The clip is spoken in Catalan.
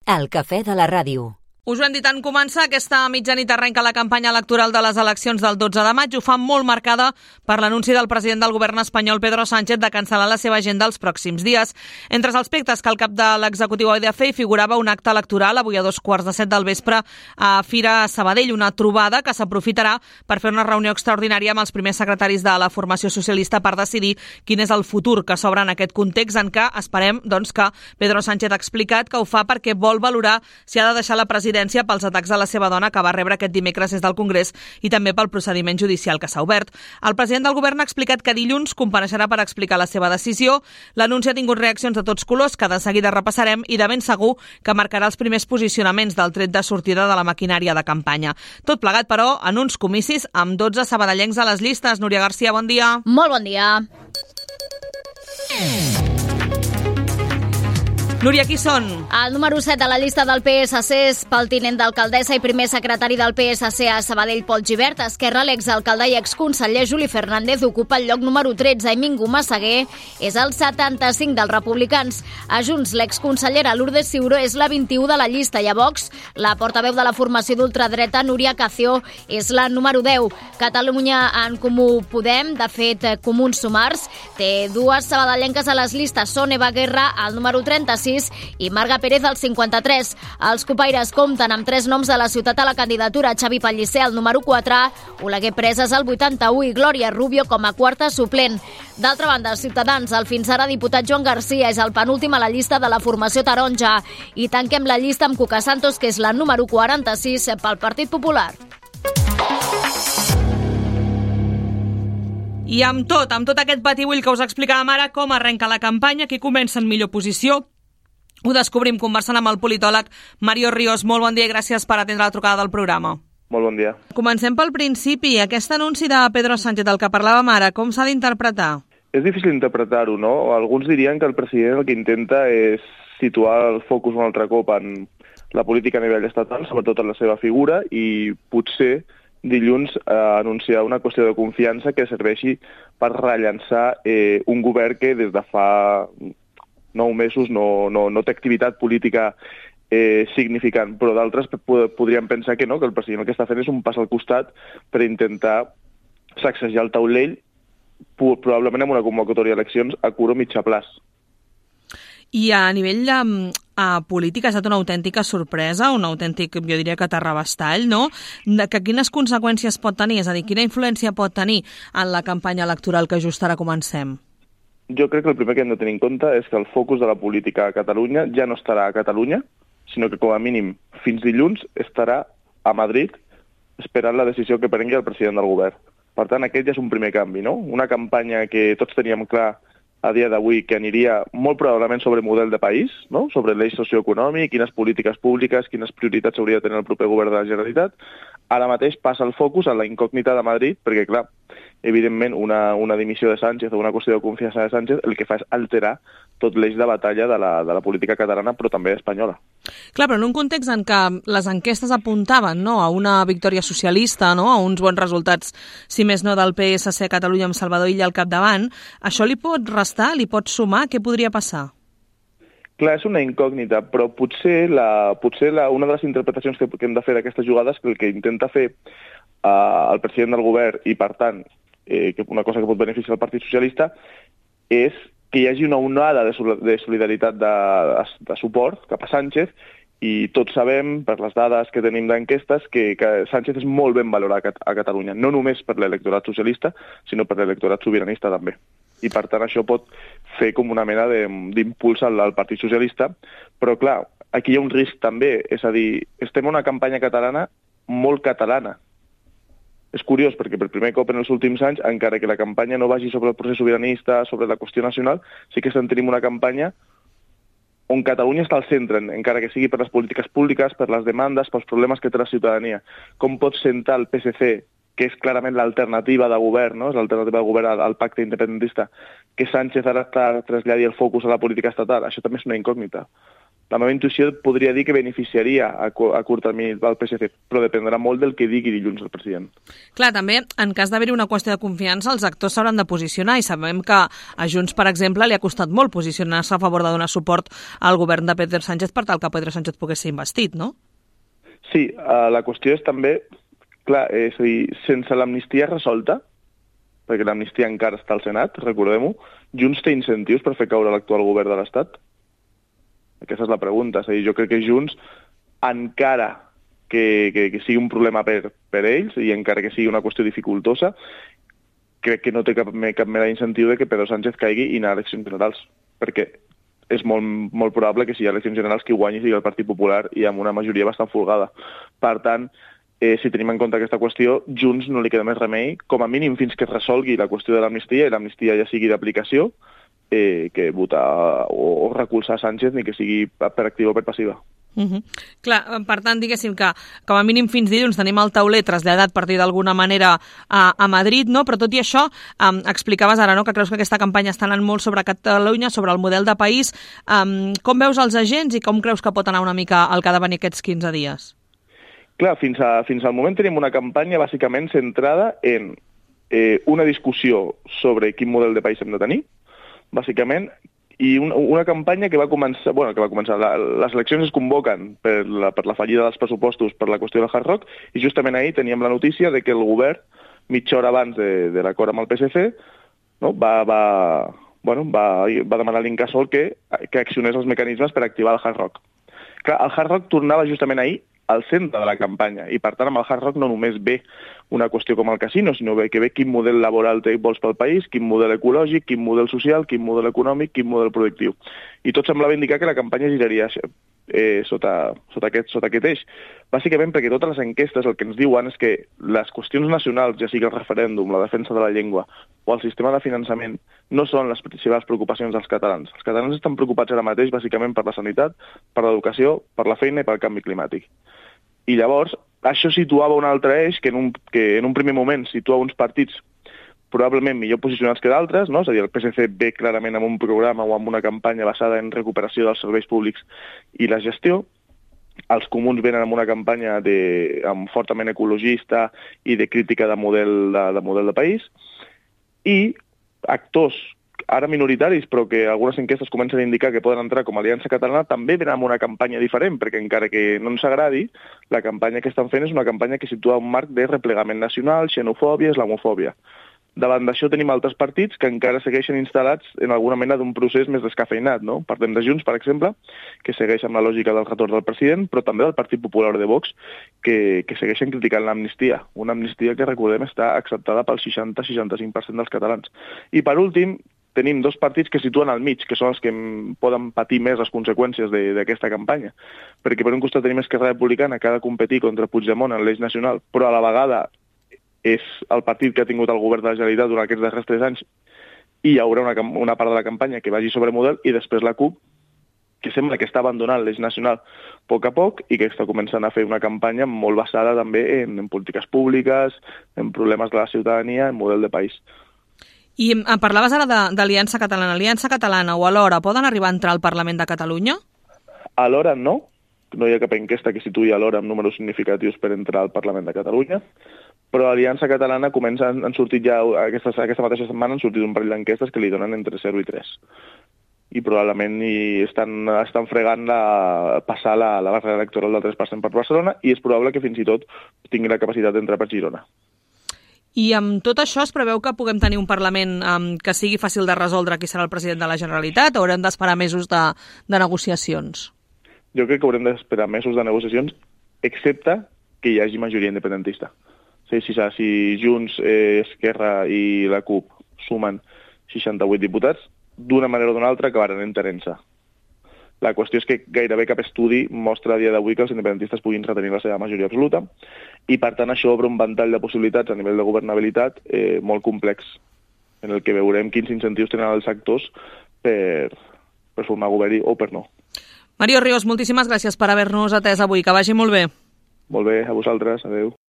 El cafè de la ràdio. Us ho hem dit en començar, aquesta mitjanit arrenca la campanya electoral de les eleccions del 12 de maig. Ho fa molt marcada per l'anunci del president del govern espanyol, Pedro Sánchez, de cancel·lar la seva agenda els pròxims dies. Entre els aspectes que el cap de l'executiu ha de fer hi figurava un acte electoral avui a 2:15 del vespre a Fira Sabadell, una trobada que s'aprofitarà per fer una reunió extraordinària amb els primers secretaris de la formació socialista per decidir quin és el futur que s'obre en aquest context en què esperem que Pedro Sánchez ha explicat que ho fa perquè vol valorar si ha de deixar la presidència pels atacs a la seva dona que va rebre aquest dimecres des del Congrés i també pel procediment judicial que s'ha obert. El president del govern ha explicat que dilluns compareixerà per explicar la seva decisió. L'anunci ha tingut reaccions de tots colors que de seguida repassarem i de ben segur que marcarà els primers posicionaments del tret de sortida de la maquinària de campanya. Tot plegat, però, en uns comicis amb 12 sabadellencs a les llistes. Núria Garcia, bon dia. Molt bon dia. Núria, qui són? El número 7 de la llista del PSC és pel tinent d'alcaldessa i primer secretari del PSC a Sabadell, Pol Gibert. A Esquerra, l'exalcalde i exconseller Juli Fernández ocupa el lloc número 13 i Mingo Massaguer és el 75 dels republicans. A Junts, l'exconsellera Lourdes Ciuró és la 21 de la llista i a Vox, la portaveu de la formació d'ultradreta Núria Cació és la número 10. Catalunya en Comú Podem, de fet Comuns Sumars, té dues sabadellenques a les llistes, són Eva Guerra, el número 36, i Marga Pérez, el 53. Els copaires compten amb 3 noms de la ciutat a la candidatura: Xavi Pellicer, el número 4, Oleguer Preses, el 81, i Glòria Rubio com a quarta suplent. D'altra banda, Ciutadans, el fins ara diputat Joan Garcia, és el penúltim a la llista de la formació taronja. I tanquem la llista amb Cuca Santos, que és la número 46 pel Partit Popular. I amb tot aquest batibull que us explicàvem ara, com arrenca la campanya, qui comença en millor posició, ho descobrim conversant amb el politòleg Mario Ríos. Molt bon dia i gràcies per atendre la trucada del programa. Molt bon dia. Comencem pel principi. Aquest anunci de Pedro Sánchez, del que parlàvem ara, com s'ha d'interpretar? És difícil interpretar-ho, no? Alguns dirien que el president el que intenta és situar el focus un altre cop en la política a nivell estatal, sobretot en la seva figura, i potser dilluns anunciar una qüestió de confiança que serveixi per rellançar un govern que des de fa 9 mesos no té activitat política significant, però d'altres podrien pensar que no, que el president el que està fent és un pas al costat per intentar sacsejar el taulell, probablement amb una convocatòria d'eleccions a curt o mitjà plaç. I a nivell polític ha estat una autèntica sorpresa, un autèntic, jo diria que terrabastall, no? Que quines conseqüències pot tenir? És a dir, quina influència pot tenir en la campanya electoral que just ara comencem? Jo crec que el primer que hem de tenir en compte és que el focus de la política a Catalunya ja no estarà a Catalunya, sinó que com a mínim fins dilluns estarà a Madrid esperant la decisió que prengui el president del govern. Per tant, aquest ja és un primer canvi, no? Una campanya que tots teníem clar a dia d'avui que aniria molt probablement sobre model de país, no? Sobre l'eix socioeconòmic, quines polítiques públiques, quines prioritats hauria de tenir el proper govern de la Generalitat. Ara mateix passa el focus en la incògnita de Madrid, perquè, clar, evidentment, una dimissió de Sánchez o una qüestió de confiança de Sánchez el que fa és alterar tot l'eix de batalla de la política catalana, però també espanyola. Clar, però en un context en què les enquestes apuntaven, no, a una victòria socialista, no, a uns bons resultats, si més no, del PSC a Catalunya amb Salvador Illa al capdavant, això li pot restar, li pot sumar? Què podria passar? Clar, és una incògnita, però potser una de les interpretacions que hem de fer d'aquestes jugades, que el que intenta fer el president del govern i, per tant, una cosa que pot beneficiar el Partit Socialista, és que hi hagi una onada de solidaritat de suport cap a Sánchez, i tots sabem, per les dades que tenim d'enquestes, que Sánchez és molt ben valorat a Catalunya, no només per l'electorat socialista, sinó per l'electorat sobiranista també. I, per tant, això pot fer com una mena d'impuls al Partit Socialista. Però, clar, aquí hi ha un risc també, és a dir, estem en una campanya catalana molt catalana. És curiós, perquè per primer cop en els últims anys, encara que la campanya no vagi sobre el procés sobiranista, sobre la qüestió nacional, sí que tenim una campanya on Catalunya està al centre, encara que sigui per les polítiques públiques, per les demandes, pels problemes que té la ciutadania. Com pot sentar el PSC, que és clarament l'alternativa de govern, no? És l'alternativa de govern al pacte independentista, que Sánchez ara traslladi el focus a la política estatal? Això també és una incògnita. la meva intuïció podria dir que beneficiaria a curt termini del PSC, però dependrà molt del que digui dilluns el president. Clar, també, en cas d'haver-hi una qüestió de confiança, els actors s'hauran de posicionar i sabem que a Junts, per exemple, li ha costat molt posicionar-se a favor de donar suport al govern de Pedro Sánchez per tal que Pedro Sánchez pogués ser investit, no? Sí, la qüestió és també, clar, és a dir, sense l'amnistia resolta, perquè l'amnistia encara està al Senat, recordem-ho, Junts té incentius per fer caure l'actual govern de l'Estat? Aquesta és la pregunta. És a dir, jo crec que Junts, encara que sigui un problema per ells i encara que sigui una qüestió dificultosa, crec que no té cap mena d'incentiu de que Pedro Sánchez caigui i anar a eleccions generals, perquè és molt probable que si hi ha eleccions generals qui guanyi sigui el Partit Popular i amb una majoria bastant folgada. Per tant, si tenim en compte aquesta qüestió, Junts no li queda més remei, com a mínim fins que es resolgui la qüestió de l'amnistia i l'amnistia ja sigui d'aplicació, que votar o recolzar Sánchez ni que sigui per activa o per passiva. Clar, per tant, diguéssim que com a mínim fins dilluns tenim el tauler traslladat per dir d'alguna manera a Madrid, no? Però tot i això, explicaves ara, no?, que creus que aquesta campanya està anant molt sobre Catalunya, sobre el model de país. Com veus els agents i com creus que pot anar una mica el que ha de venir aquests 15 dies? Clar, fins al moment tenim una campanya bàsicament centrada en una discussió sobre quin model de país hem de tenir, bàsicament, i una campanya que va començar... Les eleccions es convoquen per la fallida dels pressupostos per la qüestió del Hard Rock i justament ahir teníem la notícia de que el govern, mitja hora abans de l'acord amb el PSC, no, va demanar a l'Incasòl que accionés els mecanismes per activar el Hard Rock. Clar, el Hard Rock tornava justament ahir al centre de la campanya i, per tant, amb el Hard Rock no només ve una qüestió com el casino, sinó que ve quin model laboral vols pel país, quin model ecològic, quin model social, quin model econòmic, quin model productiu. I tot semblava indicar que la campanya giraria sota aquest eix. Bàsicament perquè totes les enquestes el que ens diuen és que les qüestions nacionals, ja sigui el referèndum, la defensa de la llengua o el sistema de finançament, no són les principals preocupacions dels catalans. Els catalans estan preocupats ara mateix bàsicament per la sanitat, per l'educació, per la feina i pel canvi climàtic. I llavors, això situava un altre eix que en un primer moment situa uns partits probablement millor posicionats que d'altres, no? És a dir, el PSC ve clarament amb un programa o amb una campanya basada en recuperació dels serveis públics i la gestió. Els comuns venen amb una campanya fortament ecologista i de crítica de model de país. I actors ara minoritaris, però que algunes enquestes comencen a indicar que poden entrar com a Aliança Catalana, també venen amb una campanya diferent, perquè encara que no ens agradi, la campanya que estan fent és una campanya que situa un marc de replegament nacional, xenofòbia, islamofòbia. Davant d'això tenim altres partits que encara segueixen instal·lats en alguna mena d'un procés més descafeinat, no? Parlem de Junts, per exemple, que segueix amb la lògica del retorn del president, però també del Partit Popular de Vox, que segueixen criticant l'amnistia. Una amnistia que, recordem, està acceptada pel 60-65% dels catalans. I, per últim, tenim dos partits que situen al mig, que són els que poden patir més les conseqüències d'aquesta campanya. Perquè per un costat tenim Esquerra Republicana, que ha de competir contra Puigdemont en l'eix nacional, però a la vegada és el partit que ha tingut el govern de la Generalitat durant aquests darrers 3 anys i hi haurà una part de la campanya que vagi sobre model i després la CUP, que sembla que està abandonant l'eix nacional a poc i que està començant a fer una campanya molt basada també en polítiques públiques, en problemes de la ciutadania, en model de país. I parlaves ara d'Aliança Catalana. Aliança Catalana o Alhora poden arribar a entrar al Parlament de Catalunya? Alhora no hi ha cap enquesta que situï Alhora amb números significatius per entrar al Parlament de Catalunya, però l'Aliança Catalana han sortit ja, aquesta mateixa setmana han sortit un parell d'enquestes que li donen entre 0 i 3. I probablement estan fregant passar la barrera electoral del 3% per Barcelona i és probable que fins i tot tingui la capacitat d'entrar per Girona. I amb tot això es preveu que puguem tenir un Parlament que sigui fàcil de resoldre qui serà el president de la Generalitat o haurem d'esperar mesos de negociacions? Jo crec que haurem d'esperar mesos de negociacions, excepte que hi hagi majoria independentista. Si Junts, Esquerra i la CUP sumen 68 diputats, d'una manera o d'una altra acabaran entenent-se. La qüestió és que gairebé cap estudi mostra a dia d'avui que els independentistes puguin retenir la seva majoria absoluta i, per tant, això obre un ventall de possibilitats a nivell de governabilitat molt complex, en el que veurem quins incentius tenen els actors per formar govern o per no. Mario Ríos, moltíssimes gràcies per haver-nos atès avui. Que vagi molt bé. Molt bé, a vosaltres. Adéu.